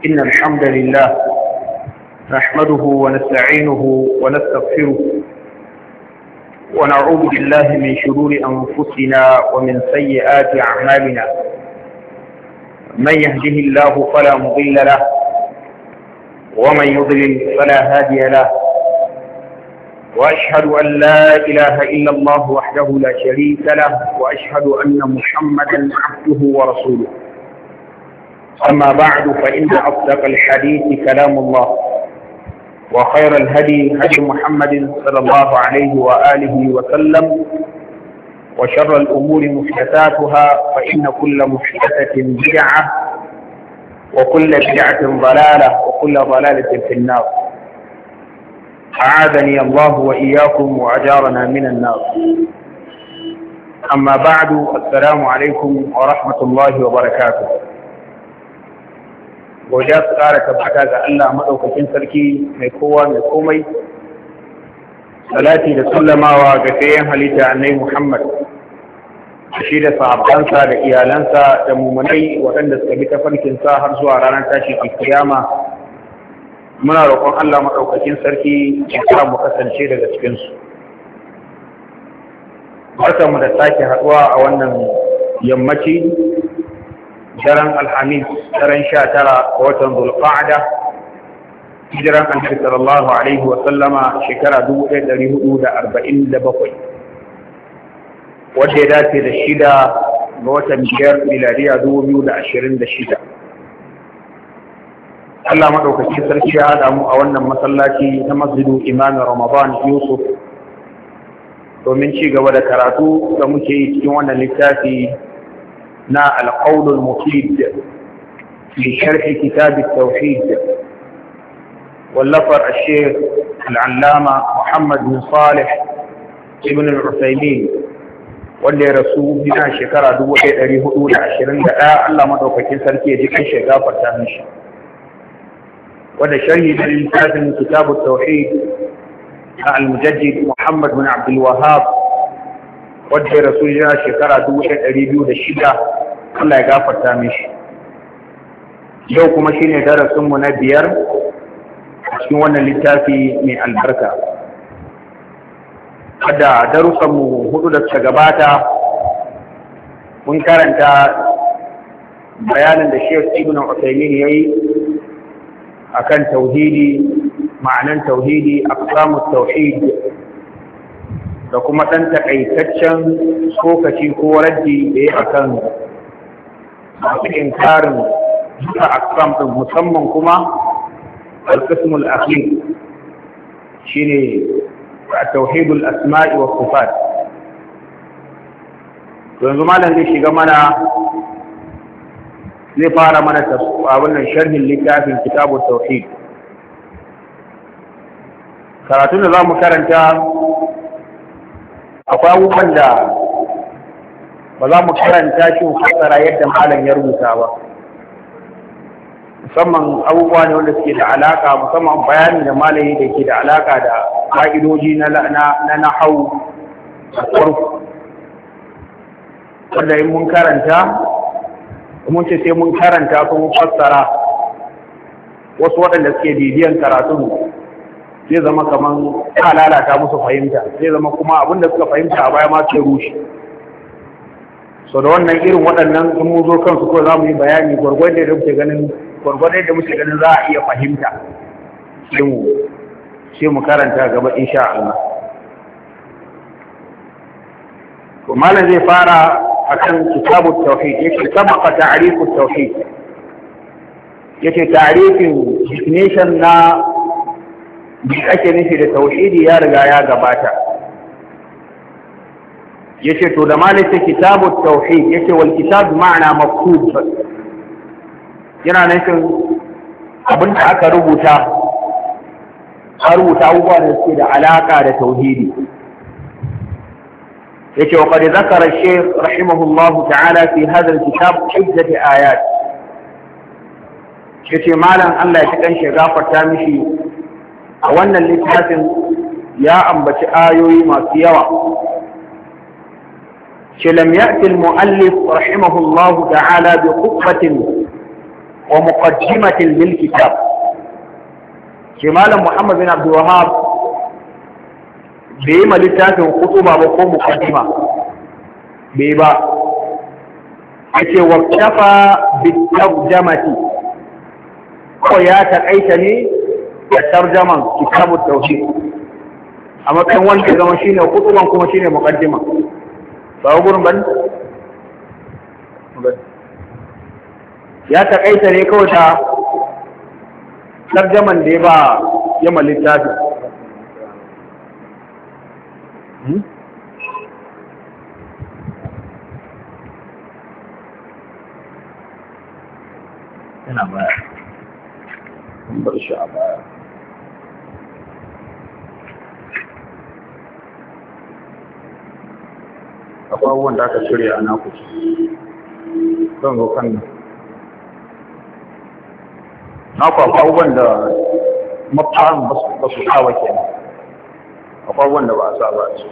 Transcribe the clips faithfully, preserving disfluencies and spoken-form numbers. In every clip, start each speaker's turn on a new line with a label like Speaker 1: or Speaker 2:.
Speaker 1: إن الحمد لله نحمده ونستعينه ونستغفره ونعوذ بالله من شرور أنفسنا ومن سيئات أعمالنا. من يهده الله فلا مضل له ومن يضلل فلا هادي له، وأشهد أن لا إله إلا الله وحده لا شريك له، وأشهد أن محمدا عبده ورسوله. أما بعد، فإن أصدق الحديث كلام الله، وخير الهدي هدي محمد صلى الله عليه وآله وسلم، وشر الأمور محدثاتها، فإن كل محدثة بدعة وكل بدعة ضلالة وكل ضلالة في النار. أعاذني الله وإياكم وأجارنا من النار. أما بعد، السلام عليكم ورحمة الله وبركاته. godiya su ƙara tabbata ga Allah maɗaukakin sarki mai kowa mai komai, salati da sallamawa ga sayan halitta annai Muhammad, shi da sahabbansa da iyalansa da mumunai waɗanda suka bi tafarkinsa har zuwa ranar tashin alkiyama. Muna roƙon Allah maɗaukakin sarki ya sa mu kasance daga cikinsu. Barkanmu da sake haɗuwa a wannan yammaci daren alhamis, daren sha tara ga watan zulqa'ada, hijiran annabi sallallahu alaihi wa sallama shekara dubu ɗaya ɗari hudu da arba'in da bakwai, wanda ya dace da shida ga watan biyar miladiya dubu biyu da ashirin da shida. Allah maɗaukaki sarki ya haɗa mu a wannan masallaci na masjidu imamin Ramadan Yusuf domin ci gaba da karatu da muke yi cikin wannan littafi نا القول المفيد في شرح كتاب التوحيد، واللفر الشيخ العلامة محمد بن صالح ابن العثيمين، واللي رسول بنا شكرا دوه دري هدو عشرين دقاء. الله مدوكاكين سركي يجيكي شكا فرتانش. وده شرح للكتاب كتاب التوحيد المجدد محمد بن عبد الوهاب، wadda rasul ya shekara dubu ɗaya ɗari biyu da shida. Allah ya gafarta mishi. Yau kuma shine darasinmu na biyar a cikin wannan littafi mai albarka. Kada darussanmu hudu da suka gabata mun karanta bayanin da Sheikh Ibn Uthaymeen yayi akan tauhidi, ma'anan tauhidi, aqsamut tauhid, da kuma ɗan taƙaitaccen tsokaci ko raddi da ya akan masu inkarin duka aksam ɗin, musamman kuma alƙismul akhir shine tauhidul asma'i wa sifat. Yanzu malam zai shiga mana, zai fara mana abin nan sharhin littafin kitabut tauhid. Karatun da za mu karanta akwai abubuwan da ba za mu karanta shi fassara yadda malam ya rubuta ba, musamman abubuwa ne wanda suke da alaka, musamman bayani da malami da ke da alaka da ka'idoji na na nahwu da sarf, wanda in mun karanta mun ce sai mun karanta ko mun fassara, wasu waɗanda suke bibiyan karatun zai zama kaman ta lalata musu fahimta, zai zama kuma abinda suka fahimta a baya ma ce rushe. So da wannan irin waɗannan in mu zo kansu ko za mu yi bayani gwargwadon da muke ganin gwargwadon da muke ganin za a iya fahimta, sai mu sai mu karanta gaba insha Allah. To malam zai fara akan kitabut tauhid, yake sabaka ta'rifut tauhid, yake ta'rifin definition na bi ake nufi da tauhidi ya riga ya gabata. Yace to da malaka kitabut tauhid, yace wal kitab ma'ana maktub, yana nufin abin da aka rubuta, a rubuta abubuwa da suke da alaka da tauhidi. yace wa qad zakara shaykh rahimahullahu ta'ala fi hadha al-kitab iddat ayat. yace malam Allah ya kan shi gafarta mishi a wannan littafin ya ambaci ayoyi masu yawa. ce lam ya'ti al-mu'allif rahimahullahu ta'ala bi khutbatin wa muqaddimatin lil kitab. Shi Malam Muhammad bin Abdul Wahhab bai yi ma littafin kutuba ba ko muqaddima bai ba, yace wa kafa bit tarjamati, ko ya taƙaita ne da tarjaman kitabut tauhid a matsayin wanda zama shine kutuban kuma shine muqaddima ba gurin ban ya taƙaita ne kawai ta tarjaman da ya ba ya ma littafi. Yana baya. Bar shi a baya. Akwai abubuwan da aka shirya a naku. Zan zo kan nan. Naku akwai abubuwan da mafarin ba su sa ba kenan. Akwai abubuwan da ba a sa ba su.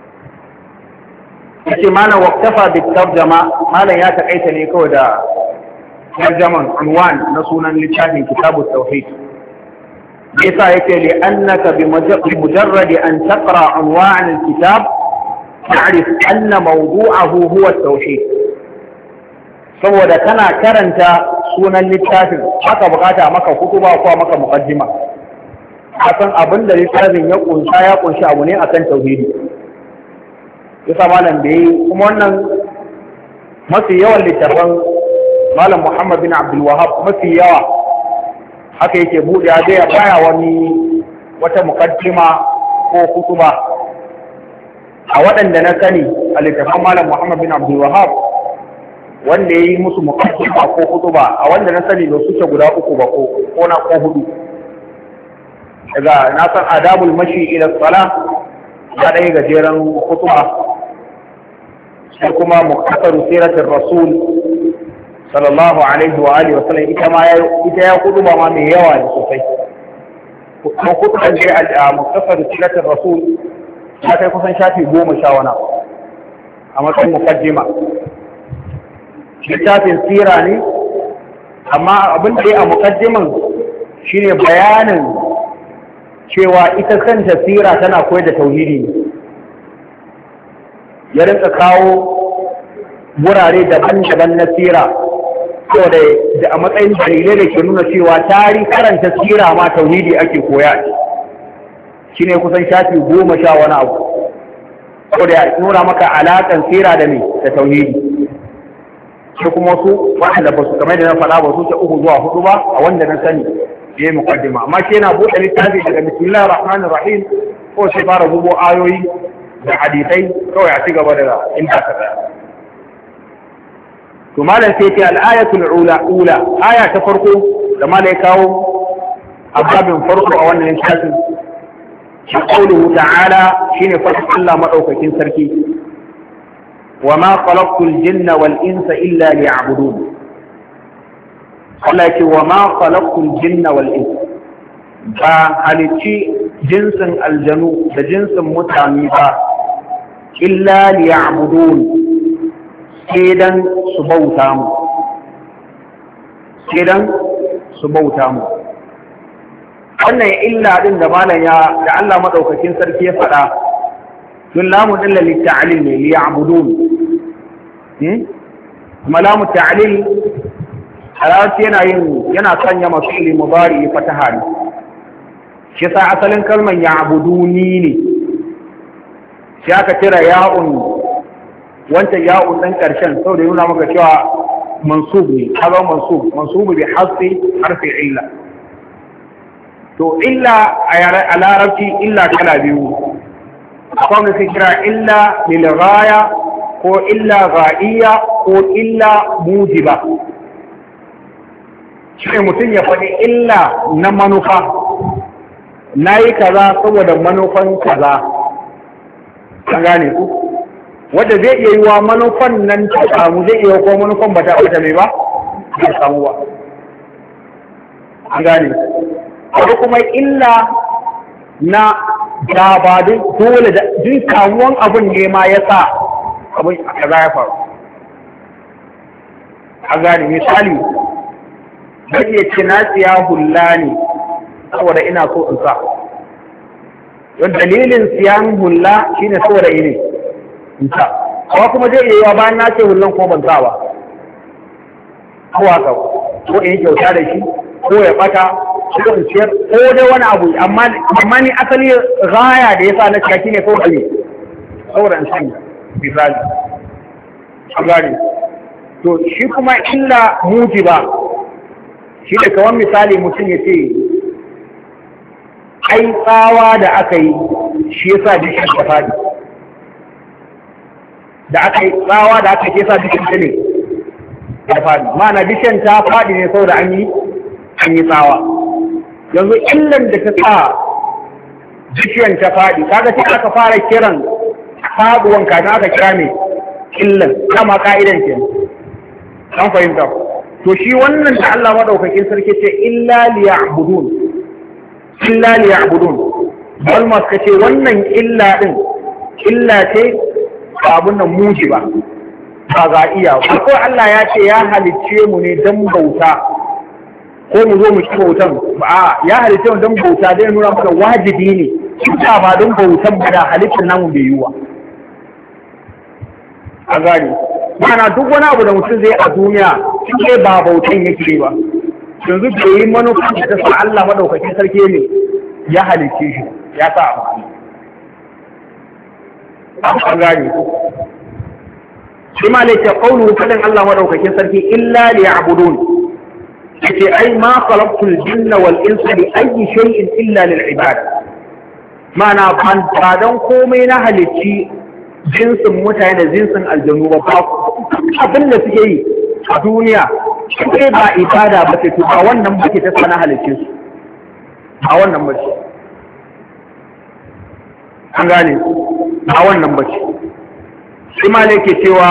Speaker 1: Yace malam waqtafa bit tarjama, malam ya taƙaita ne kawai da tarjaman unwan na sunan littafin kitabut tauhid. Yasa yake li annaka bi mujarrad an taqra unwan al-kitab ta'rif anna mawdu'ahu huwa at-tauhid. Saboda kana karanta sunan littafin haka bukata maka kutuba ko maka muqaddima. Hakan abinda littafin ya kunsa ya kunshi abu ne akan tauhidi. Yasa malam da yi kuma wannan mafi yawan littafan Malam Muhammad bin Abdul Wahhab mafi yawa haka yake buɗe ya ya baya wani wata mukaddima ko kutuba a waɗanda na sani a littafan Malam Muhammad bin Abdul Wahhab wanda ya yi musu mukaddima ko kutuba a wanda na sani ba suke guda uku ba ko ko na ko hudu. Daga na san adabul mashi ila salah ya ɗaya gajeren kutuba, sai kuma muktasaru siratul rasul sallallahu alaihi wa alihi wa sallam ita ma ita ya kudu ba ma mai yawa ne sosai. Ko kudu kan dai a muktasar siratul rasul ya kai kusan shafi goma sha wani a matsayin mukaddima. Littafin sira ne, amma abin da ya a mukaddiman shine bayanin cewa ita kanta sira tana koyar da tauhidi ne. Ya rinka kawo wurare daban-daban na sira saboda da a matsayin dalilai da ke nuna cewa tari karanta sira ma tauhidi ake koya shi ne kusan shafi goma sha wani abu saboda ya nuna maka alaƙan sira da ne da tauhidi. Shi kuma su waɗanda ba su kamar da na faɗa ba su ta uku zuwa hudu ba a wanda na sani ya yi mukaddima, amma shi yana buɗe littafi daga bismillahir rahmanir rahim ko sai fara zubo ayoyi da hadisai kawai a ci gaba da inda ka tsaya. To malam sai ce al-ayatul ula ula aya ta farko da malai kawo a babin farko a wannan shafin shi qauluhu ta'ala shine farko Allah madaukakin sarki wa ma khalaqtul jinna wal insa illa liya'budun. Allah ce wa ma khalaqtul jinna wal insa, ba halici jinsin aljanu da jinsin mutane ba illa liya'budun sai dan su bauta mu sai dan su bauta mu. Wannan illa din da malam ya da Allah madaukakin sarki ya faɗa tun lamu dalla li ta'lil ne li ya'budun hmm kuma lamu ta'lil halarci yana yin yana sanya mafili mudari fataha ne, shi sa asalin kalmar ya'buduni ne shi aka tira ya'un wancan ya'un dan karshen saboda yana maka cewa mansub ne, kaga mansub mansub bi hasbi harfi illa. To illa a larabci illa kala biyu, akwai wanda sai kira illa lil ghaya ko illa ghaiya ko illa mujiba. Shi mutum ya faɗi illa na manufa, na yi kaza saboda manufan kaza, an gane ku? Wadda zai iya yi wa manufan nan ta samu, zai iya ko manufan ba ta ɓata mai ba, ta samu ba. An gane. Akwai kuma illa na da ba dole da duk kamuwan abin ne ma ya sa abin a kaza ya faru. An gane misali, zai iya ce na siya hulla ne saboda ina so in sa. Don dalilin siyan hulla shine saboda ine in sa. Kawa kuma zai iya yawa bayan na ce hullan ko ban sa ba. Kawa ka ko in yi kyauta da shi ko ya bata ko in ciyar ko dai wani abu amma ni asali gaya da yasa na ciki ne ko bane saboda in sanya misali. An gane. To shi kuma illa mujiba shi da kawan misali mutum ya ce ai tsawa da aka yi shi yasa bishin ta faɗi da aka yi tsawa da aka yi yasa bishin ta ne ta faɗi ma'ana bishin ta faɗi ne saboda an yi an yi tsawa. Yanzu illan da ta sa bishiyan ta faɗi kaga sai aka fara kiran faɗuwan kafin aka kira mai illan kama ka'idan ke an fahimta. To shi wannan da Allah madaukakin sarki ce illa liya'budun illa liya'budun balma suka ce wannan illa din illa ce abun nan mujiba ba ga iya ko Allah ya ce ya halicce mu ne dan bauta ko mu zo mu ci bautan ba ya halicce mu dan bauta dai nuna maka wajibi ne kita ba don bautan ba da halittar namu bai yiwa a gani mana duk wani abu da mutum zai a duniya shi ba bautan yake ba yanzu da yi manufan da ta sa Allah madaukakin sarki ne ya halicce shi ya sa abu an gani shi ma laike kaunu fadin Allah madaukakin sarki illa liya'budun yace ai ma khalaqtul jinna wal insa li ayyi shay'in illa lil ibad mana ban dan komai na halicci jinsin mutane da jinsin aljanu ba abin da suke yi a duniya sai ba ibada ba ce to ba wannan ba ke ta sana halicce su ba wannan ba ce an gane ba wannan ba ce shi ma ne ke cewa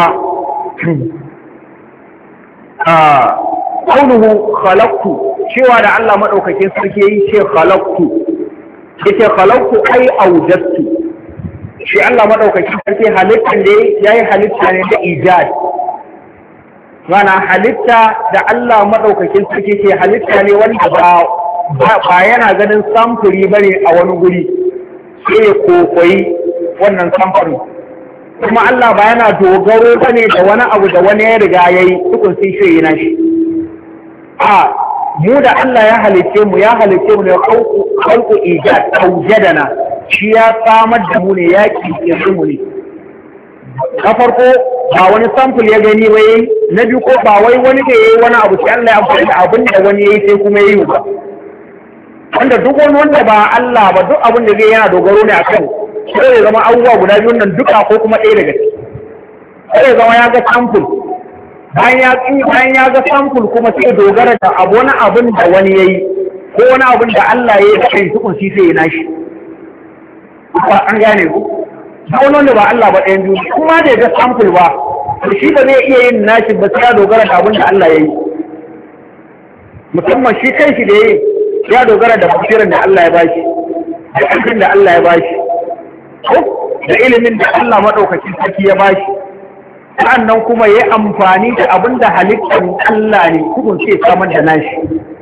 Speaker 1: kaunuhu khalaqtu cewa da Allah madaukakin sarki yayi ce khalaqtu yace khalaqtu ai awjadtu shi Allah madaukakin sarki halittar da yayi halitta ne da ijad mana halitta da Allah madaukakin sarki ke halitta ne wanda ba ba yana ganin samfuri bane a wani guri sai ya kokoyi wannan samfuri kuma Allah ba yana dogaro bane da wani abu da wani ya riga yayi tukun sai shi yana shi a mu da Allah ya halice mu ya halice mu ne khalqu ijad awjadana shi ya samar da mu ne ya kike mu ne na farko ba wani sample ya gani ba yayi na biyu ko ba wai wani da yayi wani abu sai Allah ya amfani da abin da wani yayi sai kuma yayi ba wanda duk wani wanda ba Allah ba duk abin da zai yana dogaro ne akan sai ya zama abubuwa guda biyun nan duka ko kuma ɗaya daga ciki sai ya zama ya ga sample bayan ya bayan ya ga sample kuma sai dogara da abu wani abin da wani yayi ko wani abin da Allah yayi da kai tukun shi sai ya nashi ba an gane ku ba wani wanda ba Allah ba ɗayan biyu kuma da ya ga sample ba to shi ba zai iya yin nashi ba sai ya dogara da abin da Allah yayi musamman shi kai shi da yayi ya dogara da basirin da Allah ya bashi da ƙarfin da Allah ya bashi da ilimin da Allah maɗaukacin sarki ya bashi sa'annan kuma ya amfani da abin da halittar Allah ne kudin sai samar da nashi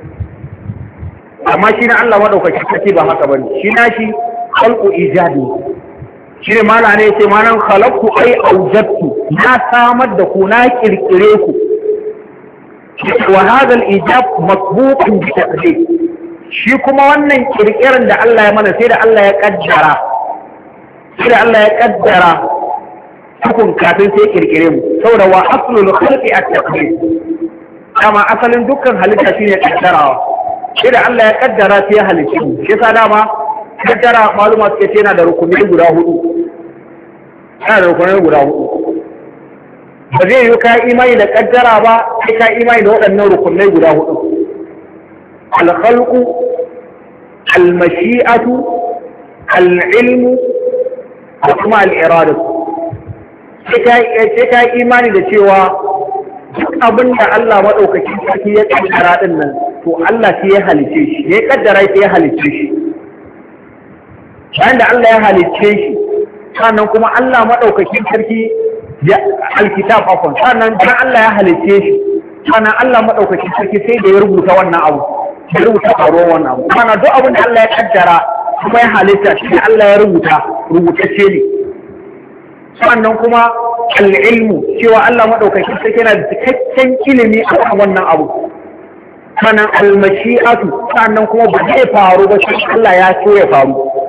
Speaker 1: amma shi na Allah maɗaukacin sarki ba haka bane shi nashi khalqu ijadi shi ne mala ne yace malan khalaqtu ay awjadtu na samar da ku na kirkire ku wa hadha al-ijab masbuqun bi taqdir shi kuma wannan kirkirin da Allah ya mana sai da Allah ya kaddara sai da Allah ya kaddara hukun kafin sai kirkire mu saboda wa aslul khalqi at-taqdir kama asalin dukkan halitta shine kaddarawa sai da Allah ya kaddara sai ya halicce mu shi yasa dama kaddara maluma suke ce yana da rukunai guda hudu yana da rukunai guda hudu ba zai yi ka imani da kaddara ba sai ka imani da waɗannan rukunai guda hudu al-khalqu al-mashi'atu al-ilmu da kuma al-iradatu sai ka imani da cewa duk abin da Allah maɗaukakin sarki ya kaddara din nan to Allah sai ya halice shi ya kaddara sai ya halice shi bayan da Allah ya halice shi sannan kuma Allah maɗaukakin sarki ya alkitab afon sannan dan Allah ya halice shi sannan Allah madaukakin sarki sai da ya rubuta wannan abu ya rubuta faruwar wannan abu mana duk abin da Allah ya kaddara kuma ya halitta shi Allah ya rubuta rubutacce ne sannan kuma al-ilmu cewa Allah madaukakin sarki yana da cikakken ilimi a kan wannan abu sannan al-mashi'atu sannan kuma ba zai faru ba shi Allah ya so ya faru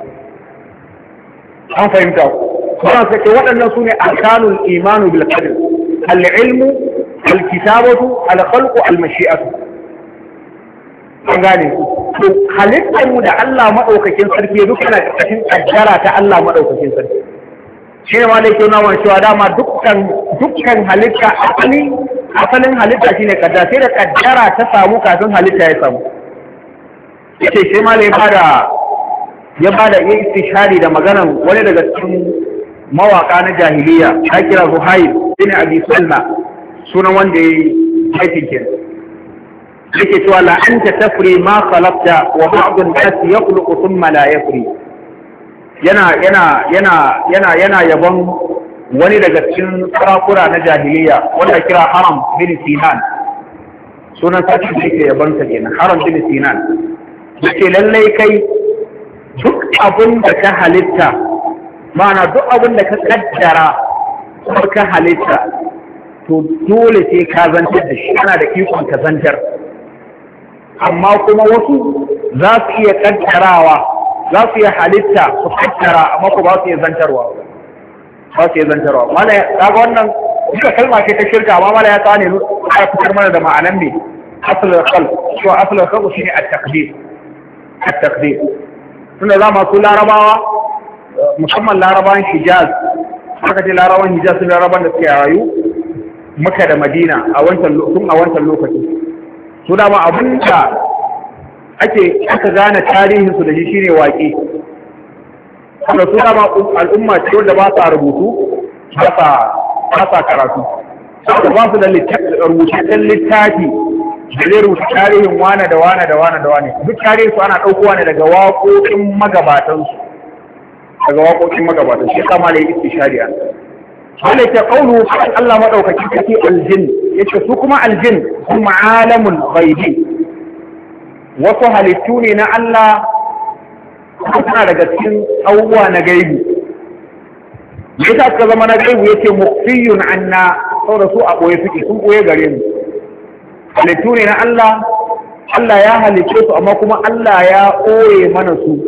Speaker 1: an fahimta kuma sai waɗannan sune arkanul imanu bil qadr al-ilmu al-kitabatu al-khalqu al-mashi'atu an gane to halittar mu da Allah madaukakin sarki duk yana cikin kaddara ta Allah madaukakin sarki shi ne ma da yake nuna wa cewa dama dukkan dukkan halitta asali asalin halitta shine kaddara sai da kaddara ta samu kafin halitta ya samu yace shi ma ne bada ya bada yin istishari da maganan wani daga cikin mawaka na jahiliya ya kira Zuhair bin Abi Salma sunan wanda yayi aikin kenan yake cewa la anta tafri ma khalaqta wa ba'd an-nas yakhluqu thumma la yafri yana yana yana yana yana yabon wani daga cikin sarakuna na jahiliya wanda kira Haram bin Sinan sunan sarki da yake yabon sa kenan Haram bin Sinan yake lallai kai duk abin da ka halitta ma'ana duk abin da ka kaddara kuma ka halitta to dole sai ka zantar da shi ana da ikon ka zantar amma kuma wasu za su iya kaddarawa za su iya halitta su kaddara amma ko ba su iya zantarwa ba su iya zantarwa mala ya kaga wannan duka kalma ce ta shirka amma mala ya kawo ne a fitar mana da ma'anan ne asalin khalq shi asalin khalq shine at-taqdir at-taqdir tunda za masu larabawa musamman larabawan Hijaz aka ce larabawan Hijaz sun larabawan da suke rayu Makka da Madina a wancan tun a wancan lokaci su dama abin da ake aka gane tarihinsu da shi shine waƙe kuma su dama al'umma ce wanda ba sa rubutu ba sa karatu da ba su da rubutaccen littafi da zai rubuta tarihin wane da wane da wane da wane duk tarihin su ana ɗaukowa ne daga waƙoƙin magabatansu daga waƙoƙin magabatansu shi kama da yi istishari an wanda ke ƙaunu Allah maɗaukaki take aljin yace su kuma aljin kuma alamul ghaibi wasu halittu ne na Allah suna daga cikin abubuwa na gaibi yasa suka zama na gaibi yace mukhfiyun anna saboda su a boye suke sun boye gare mu halittu ne na Allah Allah ya halicce su amma kuma Allah ya ɓoye mana su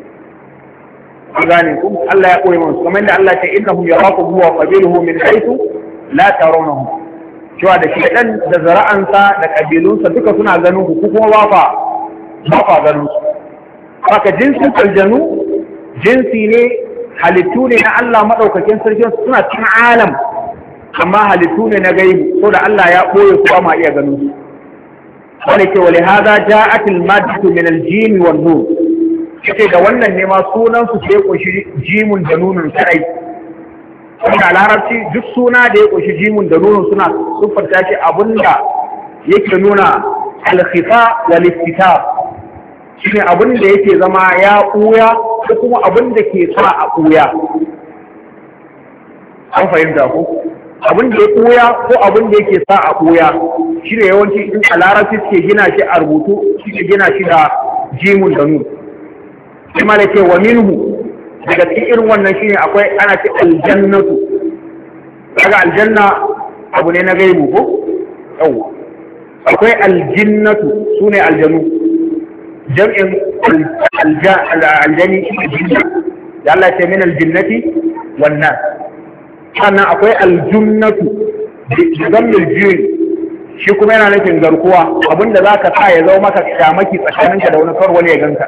Speaker 1: a gane ku Allah ya ɓoye mana su kamar da Allah ce innahum yarakum huwa qabiluhu min haythu la tarawnahum cewa da shedan da zara'ansa da kabilunsa duka suna ganin ku kuma ba fa ba fa ganin su haka jinsin aljanu jinsi ne halittu ne na Allah madaukakin sarkin suna cikin alam amma halittu ne na gaibi so da Allah ya ɓoye su ba ma iya ganin su wani ke wale haza ja'atil maddatu min aljimi wan nur kace da wannan ne ma sunan su sai koshi jimun da nunun kai wanda larabci duk suna da ya koshi jimun da nunun suna sufarta shi abunda yake nuna al-khifa wal istitar shine abunda yake zama ya ɓuya ko kuma abunda ke sa a ɓuya an fahimta ko abin da ya ɓuya ko abin da yake sa a ɓuya shi ne yawanci in a larabci suke gina shi a rubutu suke gina shi da jimun da nun shi ma da ce wa minhu daga cikin irin wannan shi ne akwai ana ce aljannatu daga aljanna abu ne na gaibu ko yau akwai aljinnatu su ne aljanu jam'in aljani jinna da Allah ce min aljinnati wannan sannan akwai aljunnatu zammil jin shi kuma yana nufin garkuwa abinda za ka sa ya zama maka shamaki tsakaninka da wani kar wani ya ganka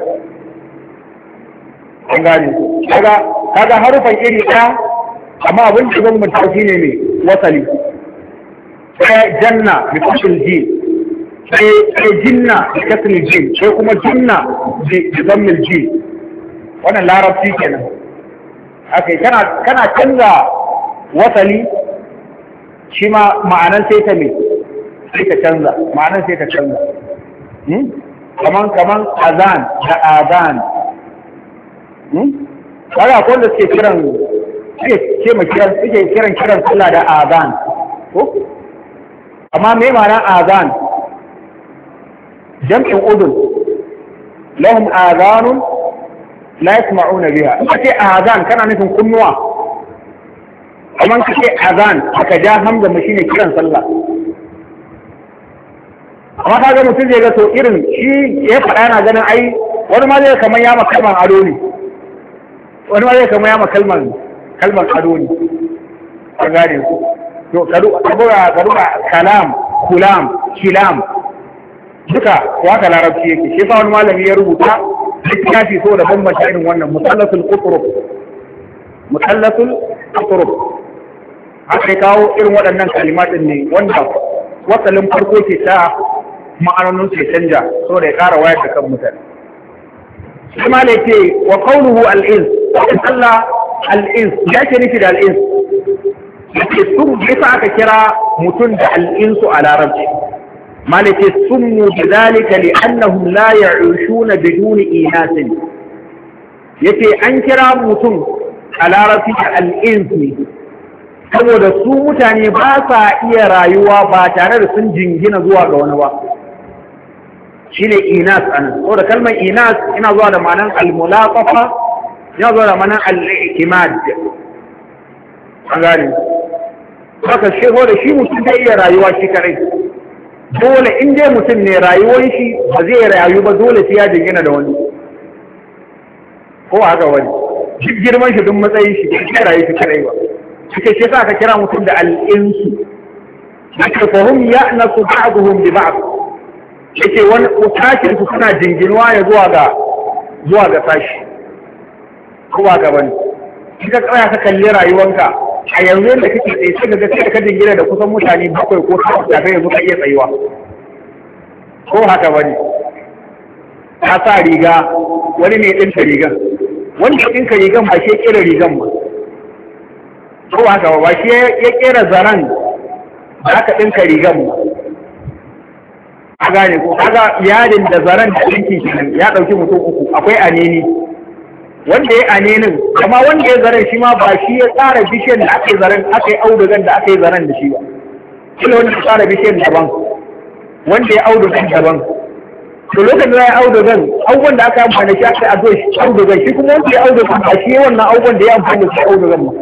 Speaker 1: an gane kaga kaga harufan iri ɗaya amma abin da zan mutu shi ne mai wasali sai janna bi kasl jin sai jinna bi kasl jin sai kuma jinna bi zammil jin wannan larabci kenan akai kana kana canza wasali shi ma ma'anan sai ta me sai ta canza ma'anan sai ta canza kaman kaman azan da azan kaga ko da suke kiran suke ce ma kiran suke kiran kiran sallah da azan ko amma me ma'ana azan jam'in udun lahum azanun la yasma'una biha in kace azan kana nufin kunnuwa amma kace azan aka ja hamza mu shine kiran sallah amma kaga mutum zai ga to irin shi ya faɗa yana ganin ai wani ma zai kamar ya makalman ado ne wani ma zai kamar ya makalman kalmar ado ne ka gane ku to karuwa karuwa kalam kulam kilam duka waka larabci yake shi fa wani malami ya rubuta littafi so da bambanta irin wannan mutallasul qutrub mutallasul qutrub haka kawo irin waɗannan kalimatin ne wanda wasalin farko ke ta ma'anonin su canja saboda ya ƙara wayar da kan mutane shi ma ne ke wa qawluhu al-ins Allah al-ins ya ce nufi da al-ins yake sun yasa aka kira mutum da al-insu a larabci malaka sunnu bidhalika li'annahum la ya'ishuna biduni inasin yace an kira mutum a larabci da al-ins ne saboda su mutane ba sa iya rayuwa ba tare da sun jingina zuwa ga wani ba shine inas anan saboda kalmar inas ina zuwa da ma'anar al-mulaqafa ina zuwa da ma'anar al-i'timad an gane haka shi da shi mutum zai iya rayuwa shi kadai dole in dai mutum ne rayuwar shi ba zai rayu ba dole sai ya jingina da wani ko haka wani duk girman shi duk matsayin shi bai rayu shi kadai ba suke shi sa ka kira mutum da al'insu yake fahim ya nasu ba'duhum bi ba'd yake wani tashin su suna jinginuwa ya zuwa ga zuwa ga sashi ko ba ga bane kika tsaya ka kalli rayuwanka a yanzu yadda kake tsaye sai ga sai ka jingina da kusan mutane bakwai ko takwas da kai yanzu ka iya tsayuwa ko haka bane ka sa riga wani ne ɗinka rigan wani ne ɗinka rigan ba shi kira rigan ba ko haka ba shi ya kera zaren da aka ɗinka rigan ba a gane ko kaga yadin da zaren da ɗinkin shi ya ɗauki mutum uku akwai aneni wanda ya anenin amma wanda ya zaren shi ma ba shi ya tsara bishiyar da aka yi zaren aka yi audugan da aka yi zaren da shi ba kila wanda ya tsara bishiyar daban wanda ya audugan daban to lokacin da ya audugan abubuwan da aka yi amfani da shi aka yi a audugan shi kuma wanda ya audugan ba shi wannan abubuwan da ya amfani da shi audugan ba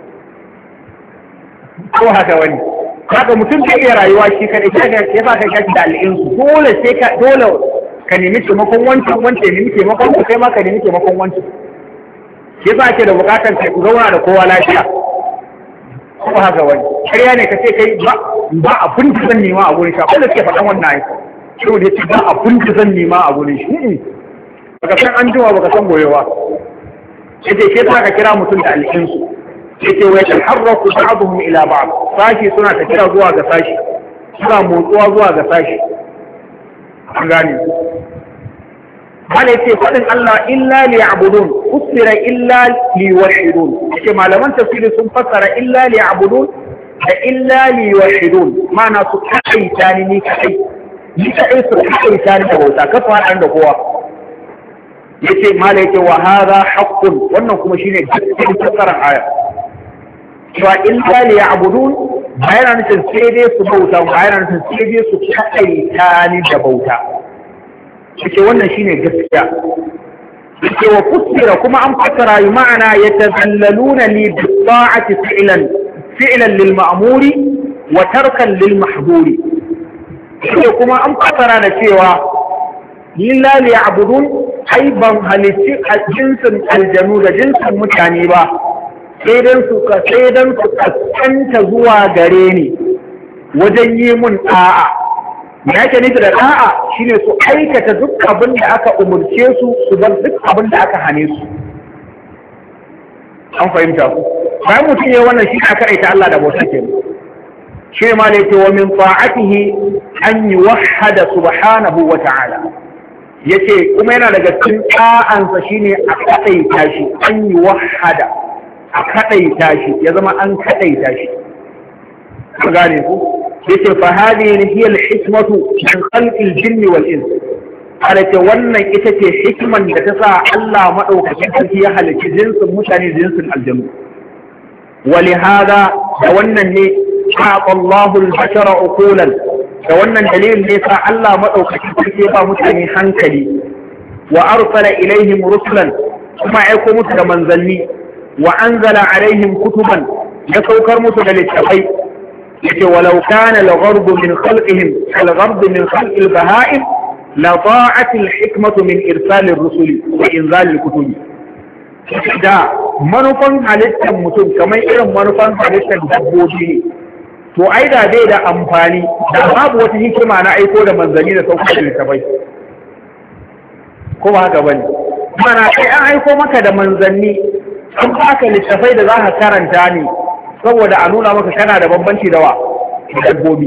Speaker 1: ko haka wani haka mutum zai iya rayuwa shi kadai kaga ya sa kai kashi da al'insu dole sai ka dole ka nemi taimakon wancan wancan ya nemi taimakon ka kai ma ka nemi taimakon wancan shi yasa ake da bukatar kai ku zauna da kowa lafiya ko haka wani ƙarya ne ka ce kai ba ba abin da zan nema a gurin shi akwai da suke faɗan wannan aiki shi da ce ba abin da zan nema a gurin shi baka san an jima baka san goyewa yace shi yasa ka kira mutum da al'insu yake wa yataharraku ba'dhum ila ba'd sashi suna tafiya zuwa ga sashi suna motsuwa zuwa ga sashi an gane hal yace fadin Allah illa liya'budun usira illa liwahidun yake malaman tafsiri sun fassara illa liya'budun da illa liwahidun ma'ana su kai tani ni kai ni kai su kai tani da bauta ka fara da kowa yace malai yace wa hadha haqqun wannan kuma shine gaskiyar fassarar aya cewa illa li ya'budun bayan nufin sai dai su bauta bayan nufin sai dai su kaɗaita ni da bauta yake wannan shine gaskiya yake wa fassara kuma an fassara yi ma'ana yatazallaluna li bi ta'ati fi'lan fi'lan lil ma'muri wa tarkan lil mahduri yake kuma an fassara da cewa illa li ya'budun ai ban halitti a jinsin aljanu da jinsin mutane ba sai dan su ka sai dan su kaskanta zuwa gare ni wajen yi mun da'a me yake nufi da da'a shine su aikata duk abin da aka umurce su su bar duk abin da aka hane su an fahimta ku bayan mutum ya wannan shi aka aita Allah da bauta ke shi ma ne ce wa min ta'atihi an yuwahhada subhanahu wa ta'ala yace kuma yana daga cikin ta'ansa shine a kadaita shi an yuwahhada a kaɗaita shi ya zama an kaɗaita shi ka gane ku yace fa hadhihi hiya al-hikmatu min khalqi al-jinni wal ins alace wannan ita ce hikman da ta sa Allah madaukakin sarki ya halicci jinsin mutane jinsin aljannu wa li hada da wannan ne a'ta Allahu al-bashara uqulan da wannan dalilin ne sa Allah madaukaki sarki ba mutane hankali wa arsala ilaihim rusulan kuma aiko musu da manzanni wa anzala alaihim kutuban ya saukar musu da littafai yace walau kana al-gharb min khalqihim al-gharb min khalq al-baha'im la ta'at al-hikmatu min irsal ar-rusul wa inzal al-kutub da manufan halittar mutum kamar irin manufan halittar dabbobi ne to ai da bai da amfani da babu wata hikima na aiko da manzanni da saukar da littafai ko ba haka bane mana kai an aiko maka da manzanni an baka littafai da za ka karanta ne saboda a nuna maka kana da bambanci da wa dabbobi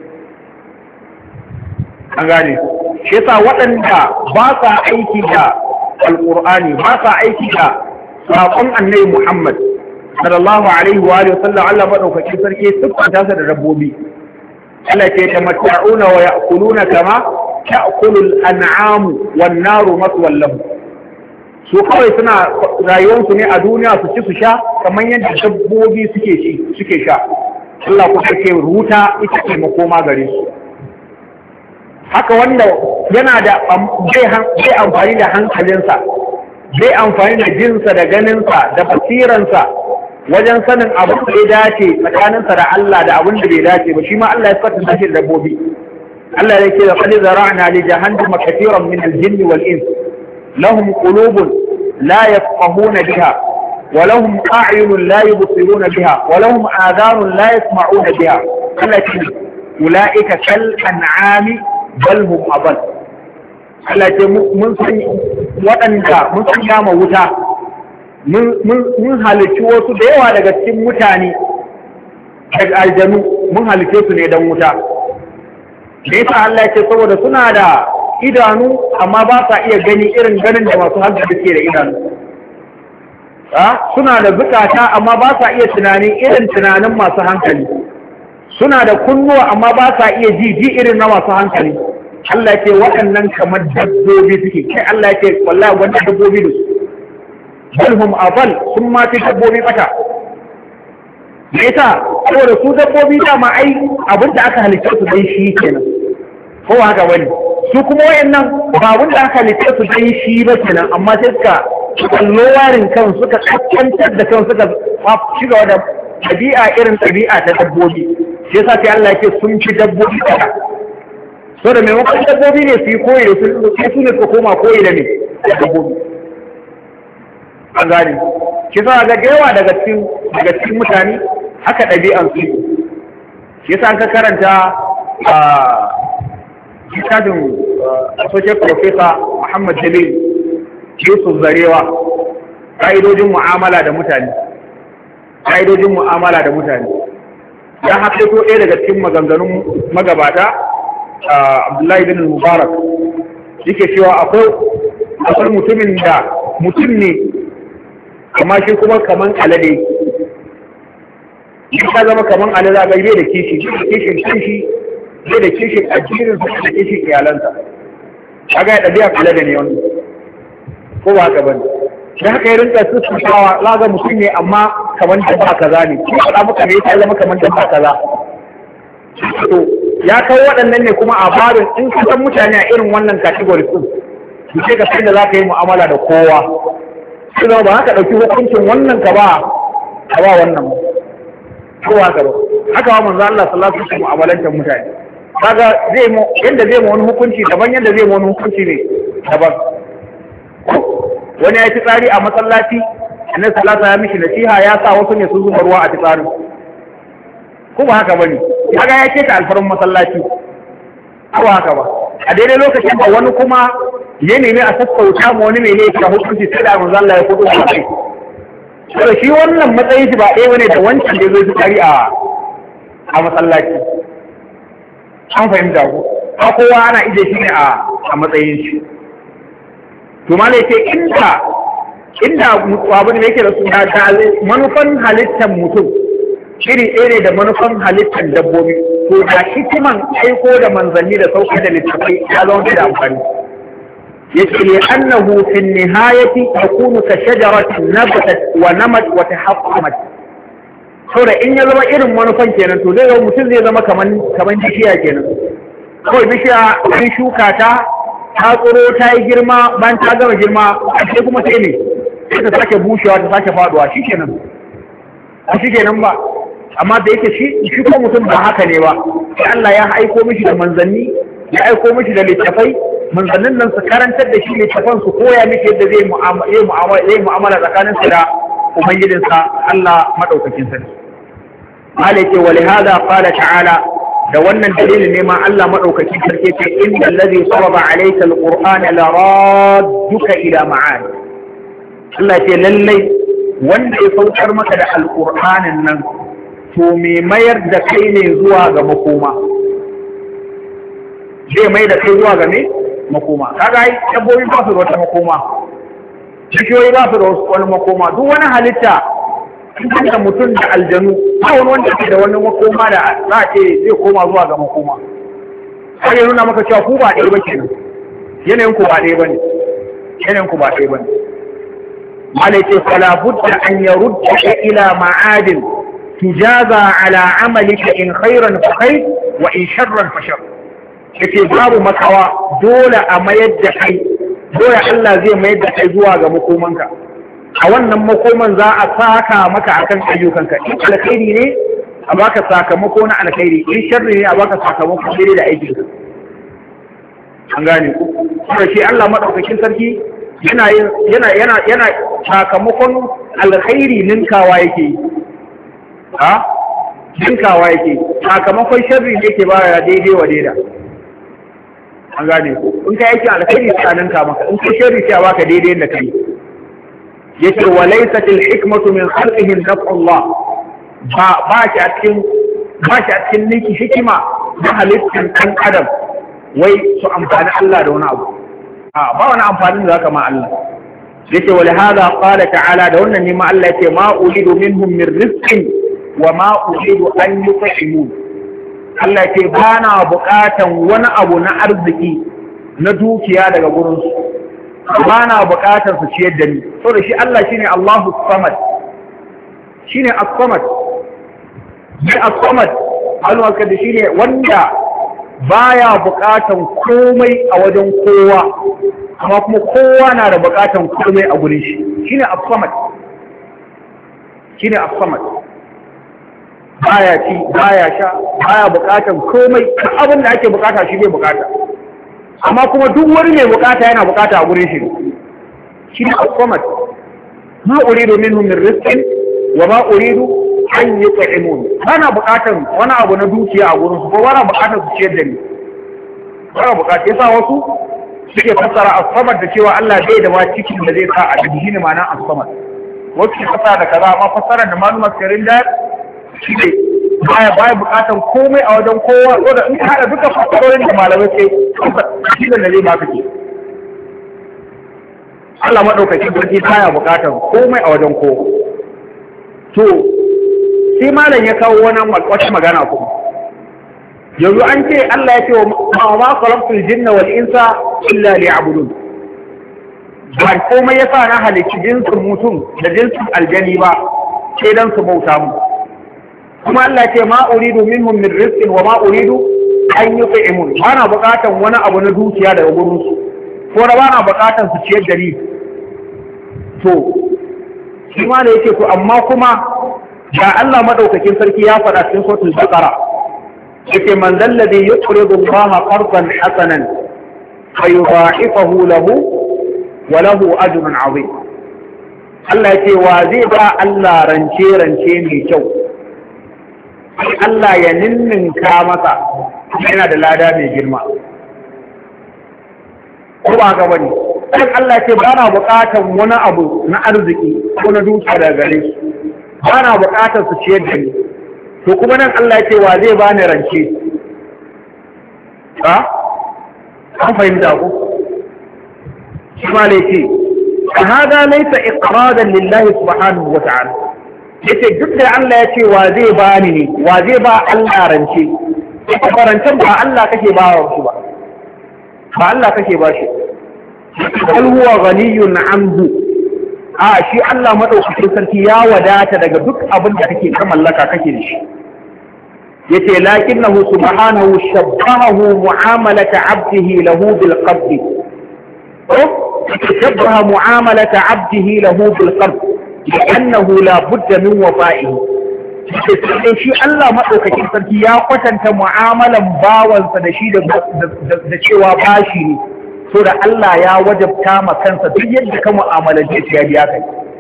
Speaker 1: an gane shi yasa waɗanda ba sa aiki da alƙur'ani ba sa aiki da saƙon annabi Muhammad sallallahu alaihi wa alihi wasallam Allah madaukakin sarki siffanta sa da dabbobi Allah ce tamatta'una wa ya'kuluna kama ta'kulu al-an'amu wan-naru maswal lahum su kawai suna rayuwarsu ne a duniya su ci su sha kamar yadda dabbobi suke ci suke sha Allah kuma ce ruta ita ce makoma gare su haka wanda yana da zai amfani da hankalinsa zai amfani da jinsa da ganinsa da basiransa wajen sanin abin da ya dace tsakaninsa da Allah da abin da bai dace ba shi ma Allah ya fata shi da dabbobi Allah ya ce da qad zara'na li jahannama katiran min al-jinni wal ins لهم قلوب لا يفقهون بها ولهم أعين لا يبصرون بها ولهم آذان لا يسمعون بها التي أولئك كالأنعام بل هم أضل التي من سن وأنت من سن يام وتا من halicci wasu da yawa daga cikin mutane daga aljanu mun halicce su ne don wuta da yasa Allah ya ce saboda suna da idanu amma ba sa iya gani irin ganin da masu hankali ke da idanu suna da zukata amma ba sa iya tunani irin tunanin masu hankali suna da kunnuwa amma ba sa iya ji ji irin na masu hankali Allah ce waɗannan kamar dabbobi suke kai Allah ce wallahi wannan dabbobi da su balhum adal sun ma fi dabbobi bata me yasa saboda su dabbobi dama ai abinda aka halitta su dai shi kenan ko haka bane su kuma wayannan babun da aka halitta su dai shi ba kenan amma sai suka kallo warin kan suka kaskantar da kan suka shiga da tabi'a irin tabi'a ta dabbobi shi yasa sai Allah yake sun ci dabbobi kada so da maimakon dabbobi ne su yi koyi da su sai su ne su koma koyi da ne dabbobi an gane shi yasa ga yawa daga cikin daga cikin mutane haka ɗabi'an su shi yasa an ka karanta a kitabin associate professor Muhammad Jalil Yusuf Zarewa ƙa'idojin mu'amala da mutane ƙa'idojin mu'amala da mutane ya haƙaito ɗaya daga cikin maganganun magabata Abdullahi bin Mubarak yake cewa akwai akwai mutumin da mutum ne amma shi kuma kaman alade shi ka zama kaman alade ga bai da kishi kishin kishi bai da kishin addinin sa da kishin iyalansa kaga ya dabi'a alade ne wannan ko ba ka bane da haka ya rinka sussukawa laga mutum ne amma kaman dabba kaza ne shi faɗa maka ne ya zama kaman dabba kaza to ya kai waɗannan ne kuma a babin in ka san mutane a irin wannan category din su ce ka san da za ka yi mu'amala da kowa sai ba haka ɗauki hukuncin wannan ka ba ka ba wannan kowa ka ba haka ba manzo Allah sallallahu alaihi wasallam mu'amalantar mutane kaga zai mu yanda zai mu wani hukunci daban yanda zai mu wani hukunci ne daban wani ya yi tsari a masallaci annabi sallallahu alaihi wasallam ya mishi nasiha ya sa wasu ne su zuba ruwa a tsarin ko ba haka bane kaga ya keta alfarin masallaci ko haka ba a daidai lokacin da wani kuma ya nemi a sassauta ma wani mai ne ya hukunci sai da manzo Allah ya kudu a kai saboda shi wannan matsayin shi ba ɗaya bane da wancan da zai tsari a a masallaci an fahimta ko a kowa ana ije shi ne a a matsayin shi to malai ce inda inda abin da yake da suna ta manufan halittar mutum iri ɗaya da manufan halittar dabbobi to da hikiman aiko da manzanni da sauƙi da littattafai ya zama da amfani yake ne annahu fi nihayati yakunu ka shajaratin nabatat wa namat wa tahaqqamat so da in ya zama irin manufan kenan to zai zama mutum zai zama kaman kaman bishiya kenan. Kawai bishiya an shuka ta ta tsoro ta yi girma bayan ta gama girma sai kuma sai ne sai ta sake bushewa ta sake faduwa shi kenan a shi kenan ba. Amma da yake shi shi ko mutum ba haka ne ba, sai Allah ya aiko mishi da manzanni, ya aiko mishi da littafai, manzannin nan su karantar da shi littafan su koya mishi yadda zai mu'amala zai mu'amala tsakanin sa da ubangijinsa Allah madaukakin sarki. Malike wa lihada qala ta'ala, da wannan dalilin ne ma Allah madaukakin sarki ce inna allazi saraba alayka alqur'ana la radduka ila ma'ad. Allah ce lallai wanda ya saukar maka da alqur'anin nan to me mayar da kai ne zuwa ga makoma, zai mai da kai zuwa ga me makoma. Kaga ai dabbobi ba su da wata makoma, bishiyoyi ba su da wani makoma, duk wani halitta da mutum da aljanu ba wani wanda ke da wani makoma da za a ce zai koma zuwa ga makoma. Sai ya nuna maka cewa ku ba ɗaya ba kenan, yanayin ku ba ɗaya ba ne, yanayin ku ba ɗaya ba ne. Malai ce fala budda an yarudda ila ma'adin tujaza ala amalika in khairan fa khair wa in sharran fa shar. Yace babu makawa dole a mayar da kai, dole Allah zai mayar da kai zuwa ga makomanka. A wannan makoman za a saka maka akan ayyukanka. In alkhairi ne a baka sakamako na alkhairi, in sharri ne a baka sakamako daidai da aikinka. An gane ku. Kuma shi Allah madaukakin sarki yana yana yana yana sakamakon alkhairi ninkawa yake yi. Ha? Dinkawa yake, sakamakon sharri ne ke ba ya daidai wa daida. An gane ku, in ka yake alkhairi sai a ninka maka, in ka sharri sai a baka daidai da kai. Yake wa laysat al-hikmatu min khalqihi naf'ullah. Ba ba shi a cikin ba shi a cikin niki hikima na halittar kan adam wai su amfani Allah da wani abu. A ba wani amfani da zaka ma Allah. Yake wa lihada qala ta'ala, da wannan ne ma Allah yake ma ulidu minhum min rizqin wa ma uridu an yut'imun. Allah ce ba na buƙatan wani abu na arziki na dukiya daga gurin su, ba na buƙatar su ciyar da ni. So da shi Allah shine Allahu Samad, shine As-Samad. Shi As-Samad Allah ka da shine wanda baya buƙatan komai a wajen kowa, amma kuma kowa na da buƙatan komai a gurin shi. Shine As-Samad, shine As-Samad. Baya ci, baya sha, baya bukatan komai, abin da ake bukata shi bai bukata. Amma kuma duk wani mai bukata yana bukata a gurin shi. Shi ne As-Samad. Ma uridu minhum min rizqin wa ma uridu an yut'imun. Bana bukatan wani abu na dukiya a gurin su, ko bana bukatan su ciyar da ni. Bana bukata yasa wasu suke fassara As-Samad da cewa Allah bai da ma cikin da zai sa a jiki ne ma'ana As-Samad. Wasu ke fassara da kaza, amma fassarar da malumar karin da shi ne baya baya bukatan komai a wajen kowa, wanda in ka haɗa duka fasarorin da malamai sai shi da zai maka ke. Allah maɗaukakin sarki baya bukatan komai a wajen kowa. To sai malam ya kawo wani wata magana kuma. Yanzu an ce Allah ya ce wa ma khalaqtul jinna wal insa illa liya'budun. Ba komai yasa na halicci jinsin mutum da jinsin aljani ba sai dan su bauta mu. Kuma Allah ce ma uridu minhum min rizqin wa ma uridu an yut'imun. Bana bukatan wani abu na dukiya daga gurin su, ko da bana bukatan su ciyar da ni. To shi ma da yake to amma kuma ga Allah madaukakin sarki ya faɗa cikin suratul Baqara, yake man zalladhi yuqridu Allah qardan hasanan fayudha'ifahu lahu wa lahu ajrun 'azim. Allah yake wa zai ba Allah rance rance mai kyau, Allah ya ninninka masa, yana da lada mai girma. Ko ba ga bane, dan Allah ce ba na buƙatar wani abu na arziki ko na dukiya daga gare su, ba na buƙatar su ciyar da ni. To kuma nan Allah ce wa zai bani rance. Ha? An fahimta ku? Shi ma ne ce, hada laysa iqradan lillahi subhanahu wa ta'ala. Yace duk da Allah ya ce wa zai bani ne, wa zai ba Allah rance. Rancen ba Allah kake ba wa shi ba. Ba Allah kake ba shi. Bal huwa ghaniyun anhu. a shi Allah madaukakin sarki ya wadata daga duk abin da kake ka mallaka kake da shi yace lakinnahu subhanahu shabbahu mu'amalata 'abdihi lahu bil qabd shabbaha mu'amalata 'abdihi lahu bil qabd li'annahu la budda min wafa'ihi sai shi Allah madaukakin sarki ya kwatanta mu'amalan bawansa da shi da cewa bashi ne so da Allah ya wajabta ma kansa duk yadda ka mu'amalace shi ya biya kai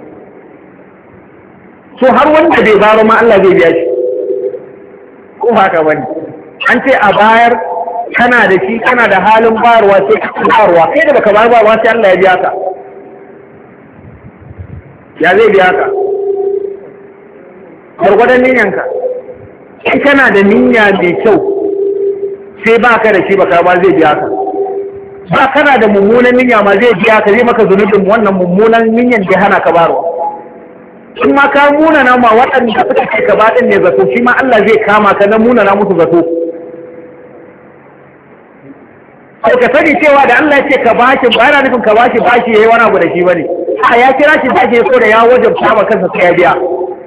Speaker 1: so har wanda bai baro ma Allah zai biya shi ko haka bane an ce a bayar kana da shi kana da halin bayarwa sai ka bayarwa kai da baka bayar ba sai Allah ya biya ka ya zai biya ka gwargwadon niyyanka in kana da niyya mai kyau sai baka da shi baka ba zai biya ka ba kana da mummunan niyya ma zai biya ka zai maka zunubin wannan mummunan niyyan da hana ka barwa in ma ka munana ma waɗanda suka ce ka baɗin ne zato shi ma Allah zai kama ka na munana musu zato ko ka sani cewa da Allah ya ce ka bashi ba yana nufin ka bashi bashi yayi wani abu da shi bane a ya kira shi bashi so da ya wajabta ma kansa sai ya biya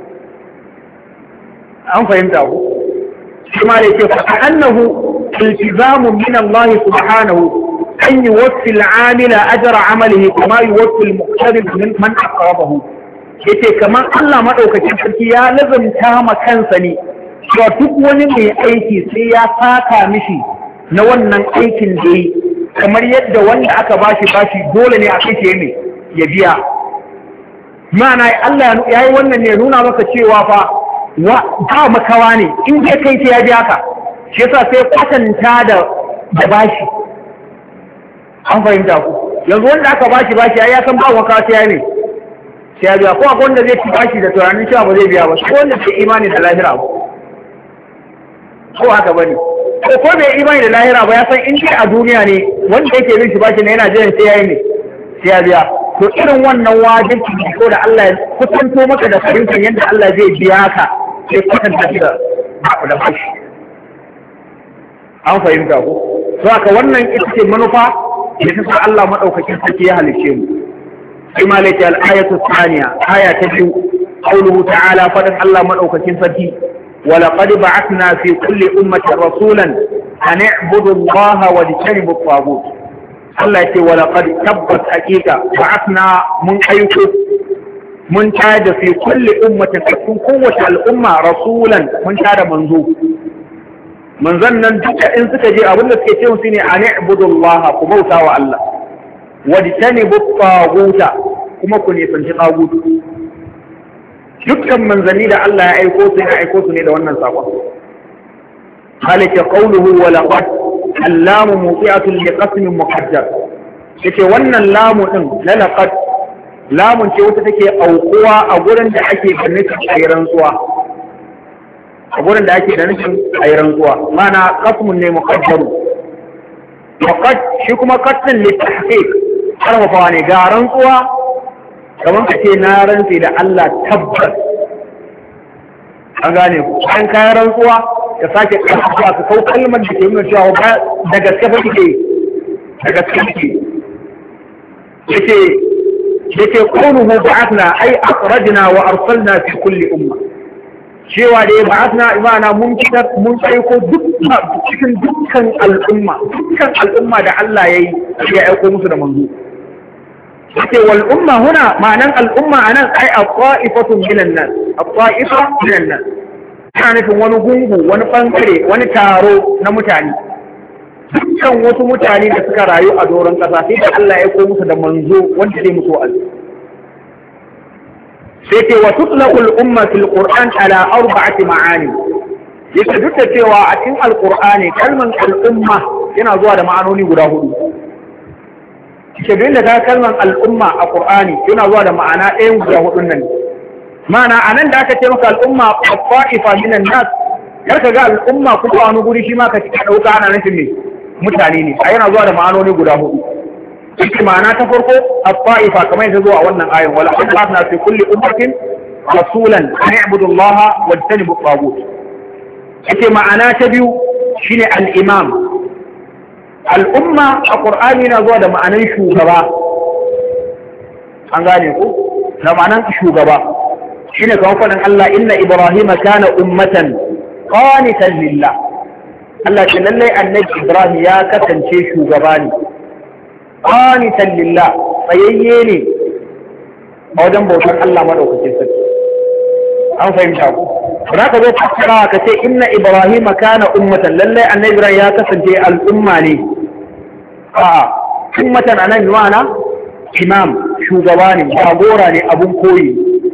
Speaker 1: an fahimta ku shi ma da yake fa annahu iltizamu min Allah subhanahu an yuwaffi al-amila ajra amalihi kama yuwaffi al-muqtadir min man aqrabahu yace kamar Allah madaukakin sarki ya lazumta ma kansa ne cewa duk wani mai aiki sai ya saka mishi na wannan aikin da yi kamar yadda wanda aka bashi bashi dole ne a kai shi ne ya biya ma'ana Allah ya yi wannan ne nuna maka cewa fa ba makawa ne in je kai sai ya biya ka shi yasa sai kwatanta da da bashi an fahimta ku yanzu wanda aka bashi bashi ya san ba makawa sai ya ne sai ya biya ko akwai wanda zai ci bashi da tunanin cewa ba zai biya ba ko wanda ke imani da lahira ba ko haka bane ko ko bai imani da lahira ba ya san in dai a duniya ne wanda yake bin shi bashi ne yana jiran sai yayi ne sai ya biya to irin wannan wajibi ne ko da Allah ya kusanto maka da fahimtar yadda Allah zai biya ka sai kwatanta shi da da bashi an fahimta ko to haka wannan ita ce manufa da ta sa Allah madaukakin sarki ya halice mu sai malaka al-ayatu thaniya aya ta biyu qawluhu ta'ala fadan Allah madaukakin sarki ولقد بعثنا في كل أمة رسولا أن اعبدوا الله واجتنبوا الطاغوت الله يقول ولقد تبت حقيقة بعثنا من أيكم من تاد في كل أمة تكون قوة الأمة رسولا من تاد منذوب من ظن أن إن ستجي أولا سكتهم سيني أن اعبدوا الله قبوتا وألا واجتنبوا الطاغوت كما كن يسنش طاغوت dukkan manzanni da Allah ya aiko su ya aiko su ne da wannan sakon halaka qawluhu wa laqad allamu muqiatun li qasmin muqaddar yace wannan lamu din la laqad lamun ce wata take aukuwa a gurin da ake da nufin ayran zuwa a gurin da ake da nufin ayran zuwa mana qasmun ne muqaddar waqad shi kuma qasmin li tahqiq harfa ne ga rantsuwa kamar ka ce na rantse da Allah tabbas an gane ku an kayan rantsuwa ka sake ƙarfafa ka kau kalmar da ke nuna cewa ba da gaske ba kike da gaske kike yace yace qawluhu ba'athna ay akhrajna wa arsalna fi kulli umma cewa da ba'athna imana mun fitar mun aiko dukkan cikin dukkan al'umma dukkan al'umma da Allah yayi ya aiko musu da manzo yake wal umma huna ma'anan al umma anan ai at-ta'ifatun minan nas at-ta'ifa minan nas ana nufin wani gungu wani bangare wani taro na mutane dukkan wasu mutane da suka rayu a doron kasa sai da Allah ya ko musu da manzo wanda zai musu wa'azi sai ce wa tutlaqu al umma fil qur'an ala arba'ati ma'ani yake duk da cewa a cikin al-qur'ani kalman al umma yana zuwa da ma'anoni guda hudu shebin da ta kalmar al'umma a ƙur'ani yana zuwa da ma'ana ɗayan guda hudun nan ma'ana a nan da aka ce maka al'umma a fa'ifa minan nas kar ka ga al'umma kuma wani guri shi ma ka ci ɗauka ana nufin ne mutane ne a yana zuwa da ma'anoni guda hudu ita ma'ana ta farko a fa'ifa kamar yadda zuwa a wannan ayin wala an ba na fi kulli ummatin rasulan an ya'budu allaha wa tajtanibu at-taghut ita ma'ana ta biyu shine al-imam al'umma a ƙur'ani na zuwa da ma'anar shugaba an gane ku da ma'anan shugaba shine kamar fadin Allah inna Ibrahim kana ummatan qanitan lillah Allah ce lallai annabi Ibrahim ya kasance shugaba ne qanitan lillah tsayayye ne a wajen bautar Allah madaukakin sarki an fahimta ku za ka zo fassara ka ce inna Ibrahim kana ummatan lallai annabi Ibrahim ya kasance al'umma ne a'a ummatan anan ma'ana imam shugaba ne jagora ne abun koyi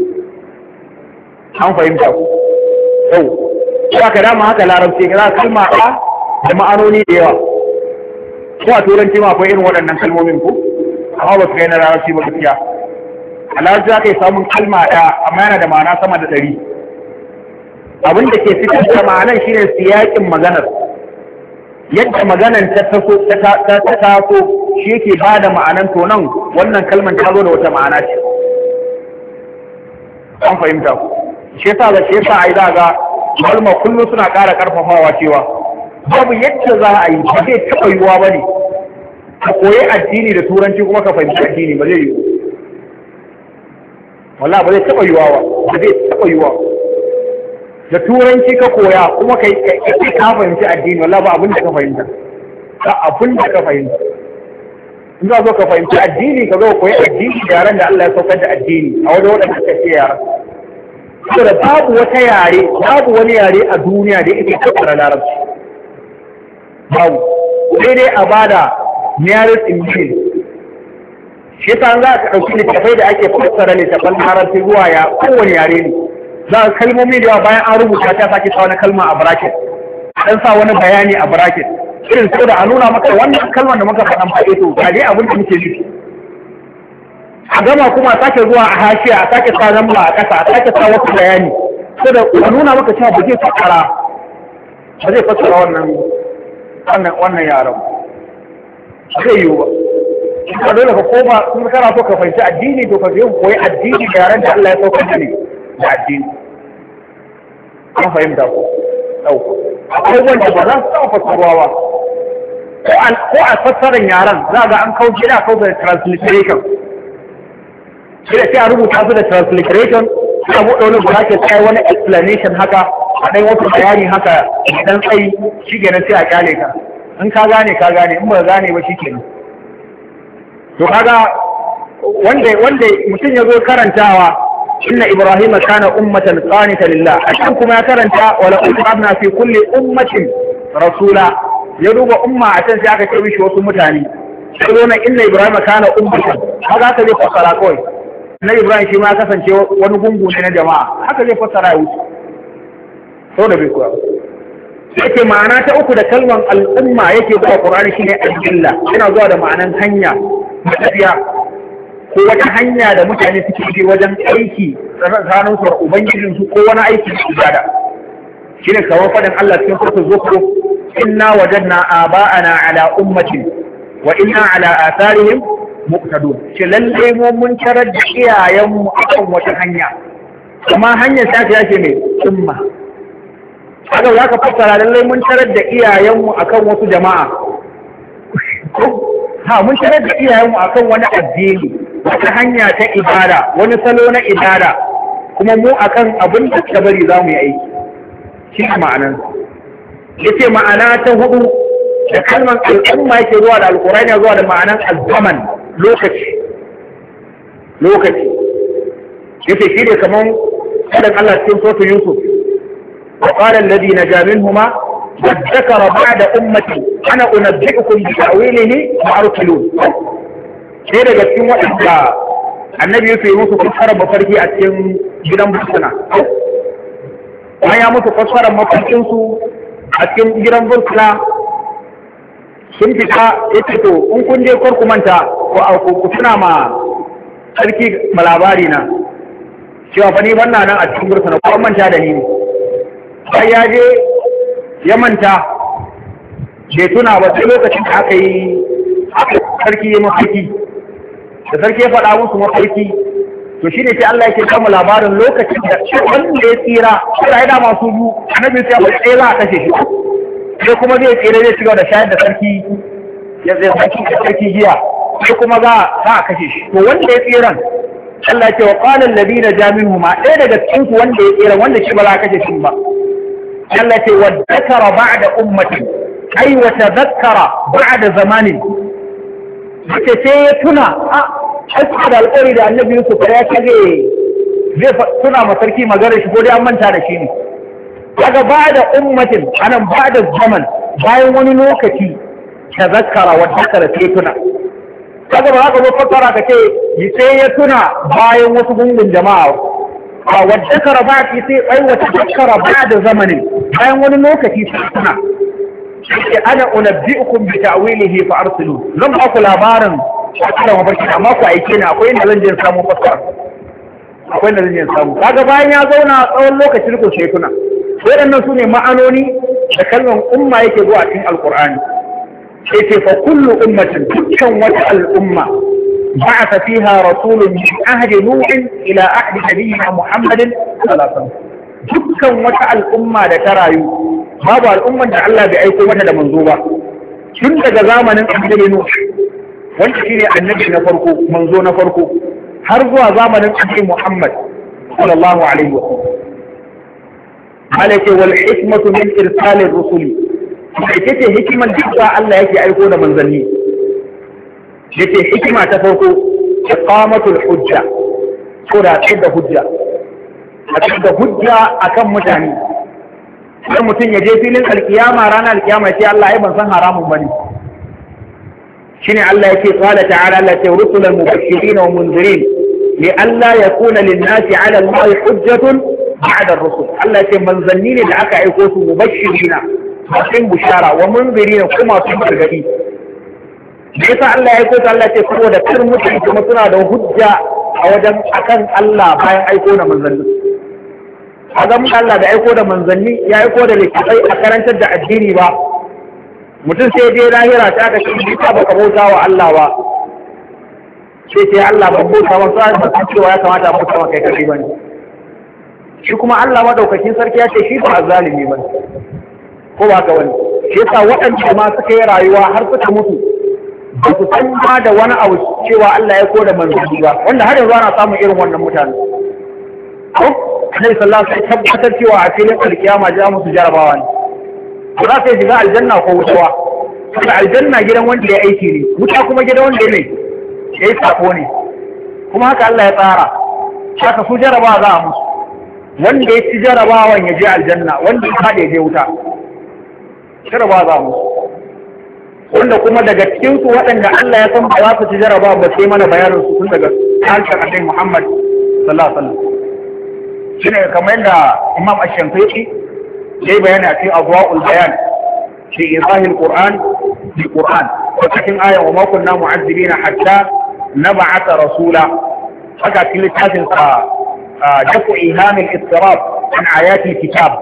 Speaker 1: an fahimta ku yau ya ka dama haka larabci ga kalma ɗaya da ma'anoni da yawa ko a turanci ma akwai irin waɗannan kalmomin ku amma ba su kai na larabci ba gaskiya a larabci za ka yi samun kalma ɗaya amma yana da ma'ana sama da ɗari abin da ke fitar da ma'anan shine siyaƙin maganar yadda maganar ta taso ta taso shi yake ba da ma'anan to nan wannan kalmar ta zo da wata ma'ana ce an fahimta ku shi yasa da shi yasa ai za ga kalma kullum suna ƙara ƙarfafawa cewa babu yadda za a yi ba zai taɓa yiwuwa ba ne ka koyi addini da turanci kuma ka fahimci addini ba zai yiwu wallah ba zai taɓa yiwuwa ba ba zai taɓa yiwuwa da turanci ka koya kuma kai kai ka fahimci addini wallah ba abin da ka fahimta ba abin da ka fahimta in za zo ka fahimci addini ka zo koyi addini da yaran da Allah ya saukar da addini a wajen waɗanda suka ce yaran saboda babu wata yare babu wani yare a duniya da yake tattara larabci babu sai dai a bada nearest in middle shi yasa za ka ɗauki littafai da ake fassara littafan larabci zuwa ya kowane yare ne za ka kalmomi da yawa bayan an rubuta ta sake sa wani kalma a bracket dan sa wani bayani a bracket irin saboda a nuna maka wannan kalmar da muka faɗan faɗe to ga dai abin da muke nufi a gama kuma a sake zuwa a hashiya a sake sa namba a ƙasa a sake sa wasu bayani saboda a nuna maka cewa ba zai fassara ba zai fassara wannan wannan wannan yaron zai yiwu ba ka dole ka koma sun kana so ka fahimci addini to ka je koyi addini da yaran da Allah ya saukar da ne da addini an fahimta ko ɗauka akwai wanda ba za su taɓa fassarwa ba ko a fassarar yaran za ga an kauce da kauce da transliteration sai da sai a rubuta su da transliteration sai a buɗe wani bracket sai wani explanation haka a ɗan wata bayani haka dan tsayi shi kenan sai a kyale ka in ka gane ka gane in ba gane ba shi kenan to kaga wanda wanda mutum ya zo karantawa inna ibrahima kana ummatan qanita lillah ashan kuma ya karanta wala qulna fi kulli ummatin rasula ya duba umma a can sai aka ce mishi wasu mutane sai zo na inna ibrahima kana ummatan haka aka zai fassara kawai na ibrahim shi ma kasance wani gungu ne na jama'a haka zai fassara ya wuce sau da bai kuwa yake ma'ana ta uku da kalman al'umma yake zuwa qur'ani shine al-jilla yana zuwa da ma'anan hanya matafiya ko wata hanya da mutane suke bi wajen aiki tsakanin su da ubangijin su ko wani aiki na ibada shine kamar fadin Allah cikin suratul zukhruf inna wajadna aba'ana ala ummatin wa inna ala atharihim muqtadun shi lalle mu mun tarar da iyayenmu akan wata hanya kuma hanyar ta ta yake mai umma haka za ka fassara lalle mun tarar da iyayenmu akan wasu jama'a ha mun tarar da iyayenmu akan wani addini wata hanya ta ibada wani salo na ibada kuma mu akan abin da ta bari za mu yi aiki shi ne ma'anan yace ma'ana ta hudu da kalmar al'umma yake zuwa da alqur'ani zuwa da ma'anan al-zaman lokaci lokaci yace shi ne kaman kadan Allah cikin suratul Yusuf wa qala alladhi naja minhuma وذكر بعد أمتي أنا أنبئكم بتأويله وأرسلون sai daga cikin waɗanda annabi ya yi musu fassarar mafarki a cikin gidan bursuna bayan ya musu fassarar mafarkinsu a cikin gidan bursuna sun fita ya ce to in kun je kar ku manta ku tuna ma sarki malabari na cewa fa ni banna nan a cikin bursuna ko manta da ni sai ya je ya manta bai tuna ba sai lokacin da aka yi sarki ya mafarki da sarki ya faɗa musu mafarki to shi ne sai Allah yake kama labarin lokacin da wanda ya tsira sai ya dama su biyu annabi sai ya faɗa za a kashe shi sai kuma zai tsira zai shiga da shayar da sarki ya zai sarki da sarki giya sai kuma za a kashe shi to wanda ya tsiran Allah ce wa qala alladhina jaminhu ma ɗaya daga cikin ku wanda ya tsira wanda shi ba za ka kashe shi ba Allah ce wa dhakara ba'da ummati ai wa tadhakkara ba'da zamanin yace sai ya tuna a ai da alƙawari da annabi Yusuf ya kage zai tuna ma sarki magana shi ko dai an manta da shi ne daga ba'da ummatin anan ba'da zaman bayan wani lokaci tadhakkara wa dhakara sai tuna kaga ba haka ba fassara ka ce sai ya tuna bayan wasu gungun jama'a a wadda kara ba ki sai ai wata takkara ba da zamanin bayan wani lokaci sai tuna sai ana unabbiukum bi ta'wilihi fa arsilu zan ba ku labarin wannan mafarki amma ku aike ni akwai inda zan je samu fassara akwai inda zan je samu kaga bayan ya zauna tsawon lokacin ko sai tuna waɗannan su ne ma'anoni da kalmar umma yake zuwa cikin alqur'ani yace fa kullu ummatin dukkan wata al'umma ba'atha fiha rasulun min ahdi nuh ila ahdi nabiyyina muhammadin sallallahu alaihi wasallam dukkan wata al'umma da ta rayu babu al'umman da Allah bai aiko mata da manzo ba tun daga zamanin annabi nuh wanda shine annabi na farko manzo na farko har zuwa zamanin annabi muhammad sallallahu alaihi wasallam alaka wal hikmatu min irsalir rusuli ita ce hikimar da Allah yake aiko da manzanni yace hikima ta farko iqamatul hujja ko da da hujja a da hujja akan mutane sai mutum ya je filin alkiyama ranar alkiyama sai Allah ya ban san haramun bane shine Allah yake qala ta'ala la rusulul mubashirin wa munzirin li alla yakuna lin-nasi 'ala Allah hujjatun ba'da ar-rusul Allah ya ce manzanni ne da aka aiko su mubashirina masu bushara wa munziri ne kuma su gargadi da yasa Allah ya aiko ta Allah ce saboda kar mutane kuma suna da hujja a wajen akan Allah bayan aiko da manzanni kaga mun Allah da aiko da manzanni ya aiko da littafai a karantar da addini ba mutum sai dai lahira ta ka shi ba baka bauta wa Allah ba sai sai Allah ban bauta wa sai ba cewa ya kamata a bauta wa kai kai bane shi kuma Allah madaukakin sarki ya ce shi ba zalimi bane ko ba ka wani shi yasa waɗanda ma suka yi rayuwa har suka mutu ba su san ma da wani abu cewa Allah ya koda manzanni ba wanda har yanzu ana samun irin wannan mutane ko Annabi sallallahu alaihi wasallam tabbatar cewa a filin alkiyama ja musu jarabawa ne ba za su shiga aljanna ko wuta ba aljanna gidan wanda ya aiki ne wuta kuma gidan wanda ne ya yi sako ne kuma haka Allah ya tsara haka su jarabawa za a musu wanda ya ci jarabawan ya je aljanna wanda ya faɗi ya je wuta jaraba za mu wanda kuma daga cikinsu waɗanda Allah ya san ba za su ci jaraba ba sai mana bayanin su tun daga harshen Annabi Muhammad sallallahu alaihi wasallam shine kamar yadda Imam Ash-Shafi'i yayi bayani a cikin Adwa'ul Bayan fi izahil Qur'an bil Qur'an ko cikin aya wa ma kunna mu'azzibina hatta nab'atha rasula haka cikin littafin sa dafu ihamil istirab an ayati kitab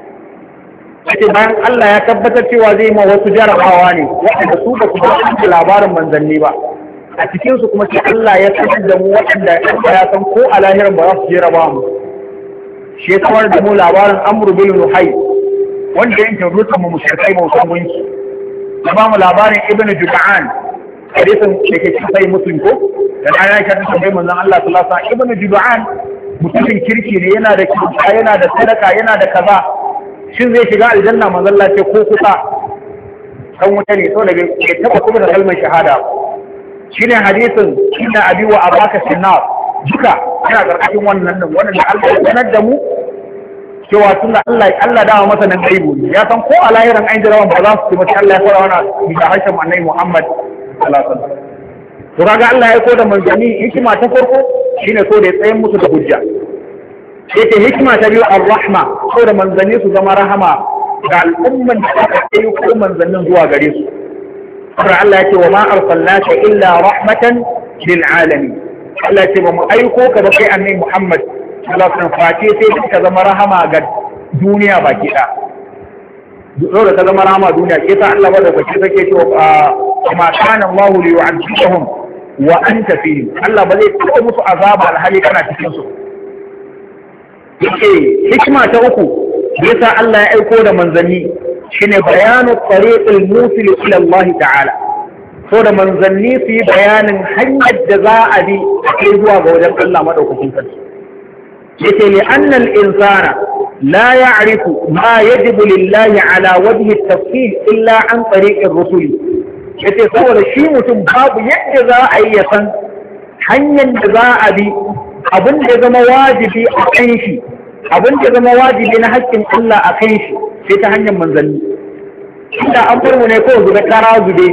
Speaker 1: sai bayan Allah ya tabbatar cewa zai ma wasu jarabawa ne waɗanda su ba su ba labarin manzanni ba a cikin su kuma sai Allah ya sanar da mu waɗanda ya san ko a lahirin ba za su jarabawa mu shi ya samar da mu labarin Amr bin Luhai wanda yake rutan mu mushrikai mu san gunki ya ba mu labarin Ibn Jud'an hadisin da ke cikin sai Muslim ko dan ana ka tambaye manzon Allah sallallahu alaihi wasallam Ibn Jud'an mutumin kirki ne yana da kirki yana da sadaka yana da kaza shin zai shiga aljanna manzon Allah ce ko kusa kan wuta ne so daga ya taba kuma da kalmar shahada shine hadisin inna abi wa abaka sinnar duka yana karkashin wannan nan wannan da Allah ya sanar da mu cewa tunda Allah Allah dawo masa nan gaibu ya san ko a lahiran an jirawan ba za su ci mace Allah ya fara wana bisa harshen annabi Muhammad sallallahu alaihi wasallam to kaga Allah ya koda manzani hikima ta farko shine so da ya tsayin musu da hujja yake hikima ta biyu ar-rahma so da manzanni su zama rahama ga al'umman da aka kai ko manzannin zuwa gare su har Allah yake wa ma arsalnaka illa rahmatan lil alamin Allah yake ba mu aiko ka da kai annabi Muhammad sallallahu alaihi wasallam face sai ka zama rahama ga duniya baki da dole ka zama rahama duniya ke ta Allah bada bace take cewa ma kana Allah li yu'adhibahum wa anta fihim Allah ba zai tsaya musu azaba alhali kana cikin su yake hikima ta uku yasa Allah ya aiko da manzanni shine bayanu tariqil musil ila Allah ta'ala so da manzanni su yi bayanin hanyar da za a bi a kai zuwa ga wajen Allah madaukakin sarki yake li annal insana la ya'rifu ma yajibu lillahi ala wajhi at-tafsil illa an tariqir rusuli yace saboda shi mutum babu yadda za a yi ya san hanyar da za a bi abin da ya zama wajibi a kan shi abin da ya zama wajibi na haƙƙin Allah a kan shi sai ta hanyar manzanni inda an farmu ne kawai zube kara zube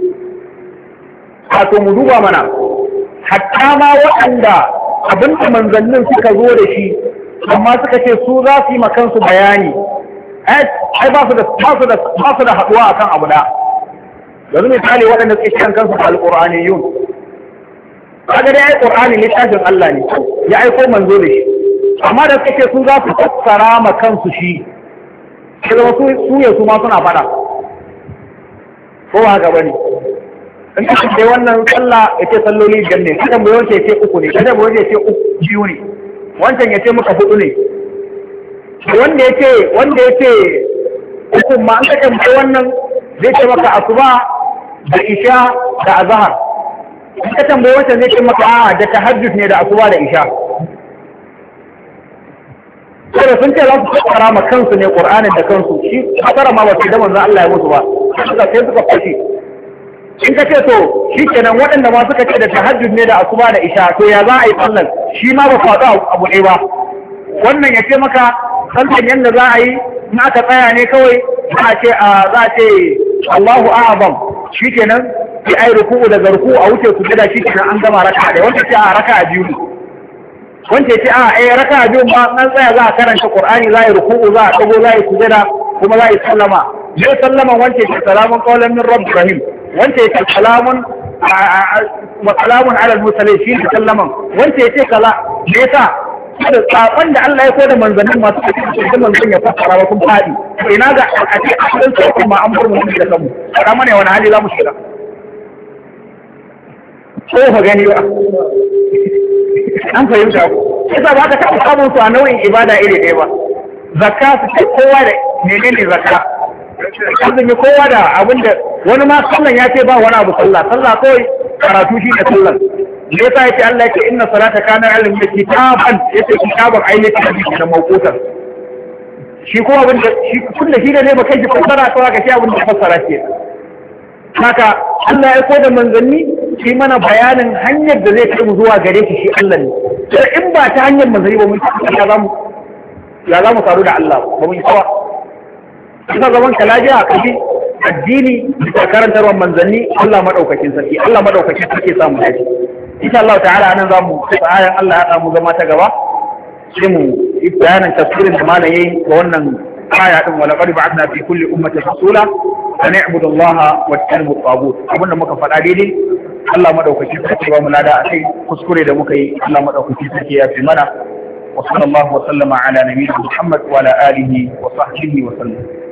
Speaker 1: wato mu duba mana hatta ma waɗanda abin da manzannin suka zo da shi amma suka ce su za su yi makansu bayani ai ba su da ba su da haɗuwa akan abu da yanzu misali waɗanda suke kiran kansu da alƙur'aniyun kaga dai ai ƙur'ani littafin Allah ne ya aiko manzo da shi amma da suka ce su za su fassara ma kansu shi sai zama su ya su ma suna faɗa ko ba haka bane in ka ce wannan sallah ya ce salloli biyar ne kada mu yawanci ya ce uku ne kada mu yawanci ya ce uku biyu ne wancan ya ce muka hudu ne wanda ya ce wanda ya ce uku ma an ka tambaye wannan zai ce maka asuba da isha da azhar in ka tambaye wancan zai ce maka a da tahajjud ne da asuba da isha sai sun ce za su fassara ma kansu ne Qur'anin da kansu shi fasara ma ba su da manzon Allah ya musu ba suka sai suka fashi in ka ce to shi kenan waɗanda ma suka ce da tahajjud ne da asuba da isha to ya za a yi sallan shi ma ba faɗo abu ɗaya ba wannan ya ce maka sallan yadda za a yi in aka tsaya ne kawai za a ce za a ce Allahu a'azam shi kenan sai ai ruku'u da zarku a wuce su gida shi kenan an gama raka'a da wanda ce a raka'a biyu ne wanda ce a eh raka'a biyu ma an tsaya za a karanta Qur'ani za a yi ruku'u za a dago za a yi sujada kuma za a yi sallama zai sallama wanda ce salamun qawlan min rabbir rahim wanda ya ce salamun wa salamun ala al-mursalin shi ne sallaman wanda ya ce kaza me yasa da sakon da Allah ya ko da manzannin masu cikin da manzon ya fassara wa kun fadi to ina ga a ce asalin sakon ma an bar mu da kanmu fara mana wani hali za mu shiga ko ka gani ba an fahimta ko yasa ba ka taɓa samun su a nau'in ibada iri ɗaya ba zakka su ce kowa da menene zakka azumi kowa da abinda wani ma sallan ya ce ba wani abu sallah sallah kawai karatu shi da sallan me yasa yace Allah yake inna salata kana alim da kitaban yace kitaban ainihin da mawqutan shi ko abin da shi kullu shi da ne ba kai ki fassara to haka shi abin da fassara ke haka Allah ya koda manzanni shi mana bayanin hanyar da zai kai mu zuwa gare shi shi Allah ne sai in ba ta hanyar manzanni ba mun ya zamu ya zamu faru da Allah ba mun tsawa ina zaman ka lafiya a kaji addini da karantarwar manzanni Allah madaukakin sarki Allah madaukakin sarki ya samu dace insha Allah ta'ala anan zamu ayan Allah ya samu zama ta gaba sai mu yi bayanin tafsirin da malam yayi ga wannan aya din wala qad ba'athna fi kulli ummatin rasula an na'budu Allah wa tajtanibu at-taghut abinda muka faɗa daidai Allah madaukakin sarki ba mu lada akai kuskure da muka yi Allah madaukakin sarki ya fi mana wa sallallahu wa sallama ala nabiyyina Muhammad wa ala alihi wa sahbihi wa sallam